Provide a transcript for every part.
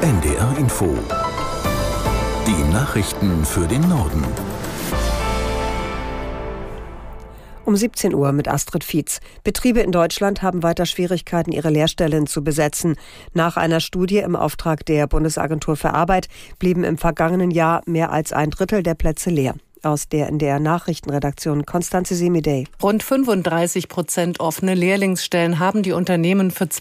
NDR Info. Die Nachrichten für den Norden. Um 17 Uhr mit Astrid Fietz. Betriebe in Deutschland haben weiter Schwierigkeiten, ihre Lehrstellen zu besetzen. Nach einer Studie im Auftrag der Bundesagentur für Arbeit blieben im vergangenen Jahr mehr als ein Drittel der Plätze leer. Aus der NDR Nachrichtenredaktion Konstanze Semidey. Rund 35% offene Lehrlingsstellen haben die Unternehmen für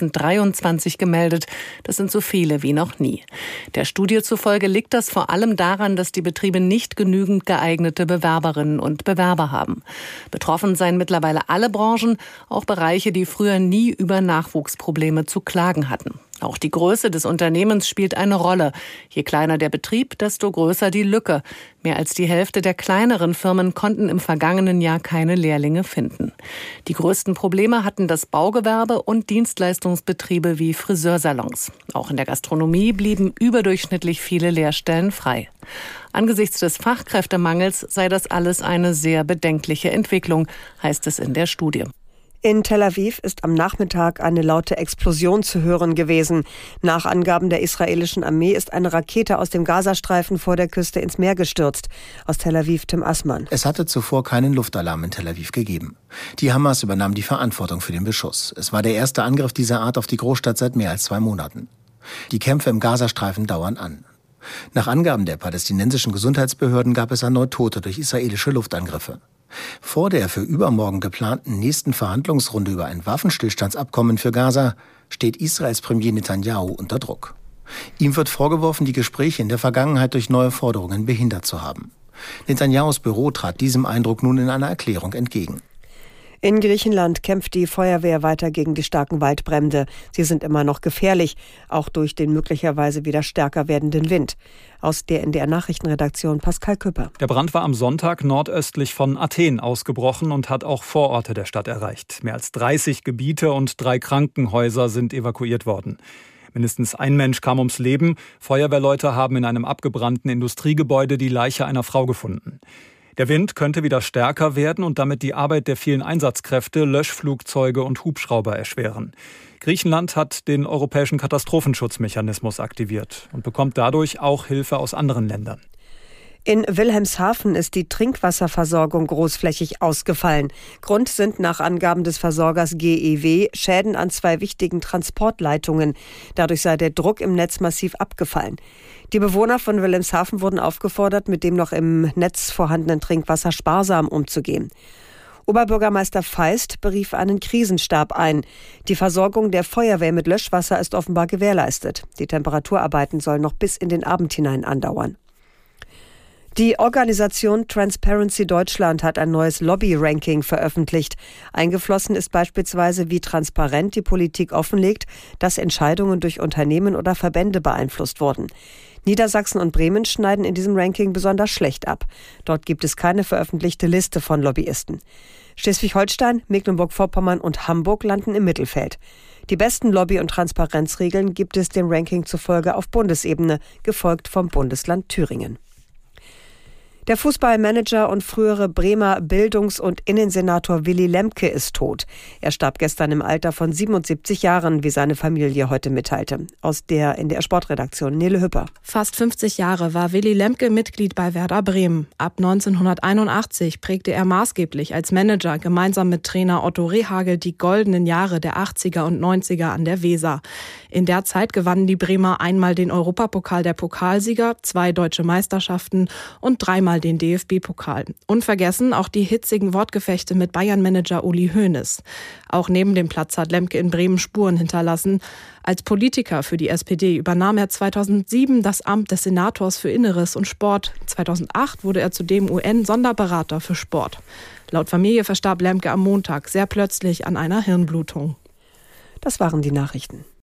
2023 gemeldet. Das sind so viele wie noch nie. Der Studie zufolge liegt das vor allem daran, dass die Betriebe nicht genügend geeignete Bewerberinnen und Bewerber haben. Betroffen seien mittlerweile alle Branchen, auch Bereiche, die früher nie über Nachwuchsprobleme zu klagen hatten. Auch die Größe des Unternehmens spielt eine Rolle. Je kleiner der Betrieb, desto größer die Lücke. Mehr als die Hälfte der kleineren Firmen konnten im vergangenen Jahr keine Lehrlinge finden. Die größten Probleme hatten das Baugewerbe und Dienstleistungsbetriebe wie Friseursalons. Auch in der Gastronomie blieben überdurchschnittlich viele Lehrstellen frei. Angesichts des Fachkräftemangels sei das alles eine sehr bedenkliche Entwicklung, heißt es in der Studie. In Tel Aviv ist am Nachmittag eine laute Explosion zu hören gewesen. Nach Angaben der israelischen Armee ist eine Rakete aus dem Gazastreifen vor der Küste ins Meer gestürzt. Aus Tel Aviv Tim Assmann. Es hatte zuvor keinen Luftalarm in Tel Aviv gegeben. Die Hamas übernahm die Verantwortung für den Beschuss. Es war der erste Angriff dieser Art auf die Großstadt seit mehr als 2 Monaten. Die Kämpfe im Gazastreifen dauern an. Nach Angaben der palästinensischen Gesundheitsbehörden gab es erneut Tote durch israelische Luftangriffe. Vor der für übermorgen geplanten nächsten Verhandlungsrunde über ein Waffenstillstandsabkommen für Gaza steht Israels Premier Netanyahu unter Druck. Ihm wird vorgeworfen, die Gespräche in der Vergangenheit durch neue Forderungen behindert zu haben. Netanyahus Büro trat diesem Eindruck nun in einer Erklärung entgegen. In Griechenland kämpft die Feuerwehr weiter gegen die starken Waldbrände. Sie sind immer noch gefährlich, auch durch den möglicherweise wieder stärker werdenden Wind. Aus der NDR Nachrichtenredaktion Pascal Küpper. Der Brand war am Sonntag nordöstlich von Athen ausgebrochen und hat auch Vororte der Stadt erreicht. Mehr als 30 Gebiete und 3 Krankenhäuser sind evakuiert worden. Mindestens ein Mensch kam ums Leben. Feuerwehrleute haben in einem abgebrannten Industriegebäude die Leiche einer Frau gefunden. Der Wind könnte wieder stärker werden und damit die Arbeit der vielen Einsatzkräfte, Löschflugzeuge und Hubschrauber erschweren. Griechenland hat den europäischen Katastrophenschutzmechanismus aktiviert und bekommt dadurch auch Hilfe aus anderen Ländern. In Wilhelmshaven ist die Trinkwasserversorgung großflächig ausgefallen. Grund sind nach Angaben des Versorgers GEW Schäden an 2 wichtigen Transportleitungen. Dadurch sei der Druck im Netz massiv abgefallen. Die Bewohner von Wilhelmshaven wurden aufgefordert, mit dem noch im Netz vorhandenen Trinkwasser sparsam umzugehen. Oberbürgermeister Feist berief einen Krisenstab ein. Die Versorgung der Feuerwehr mit Löschwasser ist offenbar gewährleistet. Die Temperaturarbeiten sollen noch bis in den Abend hinein andauern. Die Organisation Transparency Deutschland hat ein neues Lobby-Ranking veröffentlicht. Eingeflossen ist beispielsweise, wie transparent die Politik offenlegt, dass Entscheidungen durch Unternehmen oder Verbände beeinflusst wurden. Niedersachsen und Bremen schneiden in diesem Ranking besonders schlecht ab. Dort gibt es keine veröffentlichte Liste von Lobbyisten. Schleswig-Holstein, Mecklenburg-Vorpommern und Hamburg landen im Mittelfeld. Die besten Lobby- und Transparenzregeln gibt es dem Ranking zufolge auf Bundesebene, gefolgt vom Bundesland Thüringen. Der Fußballmanager und frühere Bremer Bildungs- und Innensenator Willy Lemke ist tot. Er starb gestern im Alter von 77 Jahren, wie seine Familie heute mitteilte. Aus der NDR Sportredaktion Nele Hüpper. Fast 50 Jahre war Willy Lemke Mitglied bei Werder Bremen. Ab 1981 prägte er maßgeblich als Manager gemeinsam mit Trainer Otto Rehhagel die goldenen Jahre der 80er und 90er an der Weser. In der Zeit gewannen die Bremer einmal den Europapokal der Pokalsieger, 2 deutsche Meisterschaften und 3-mal den DFB-Pokal. Unvergessen auch die hitzigen Wortgefechte mit Bayern-Manager Uli Hoeneß. Auch neben dem Platz hat Lemke in Bremen Spuren hinterlassen. Als Politiker für die SPD übernahm er 2007 das Amt des Senators für Inneres und Sport. 2008 wurde er zudem UN-Sonderberater für Sport. Laut Familie verstarb Lemke am Montag sehr plötzlich an einer Hirnblutung. Das waren die Nachrichten.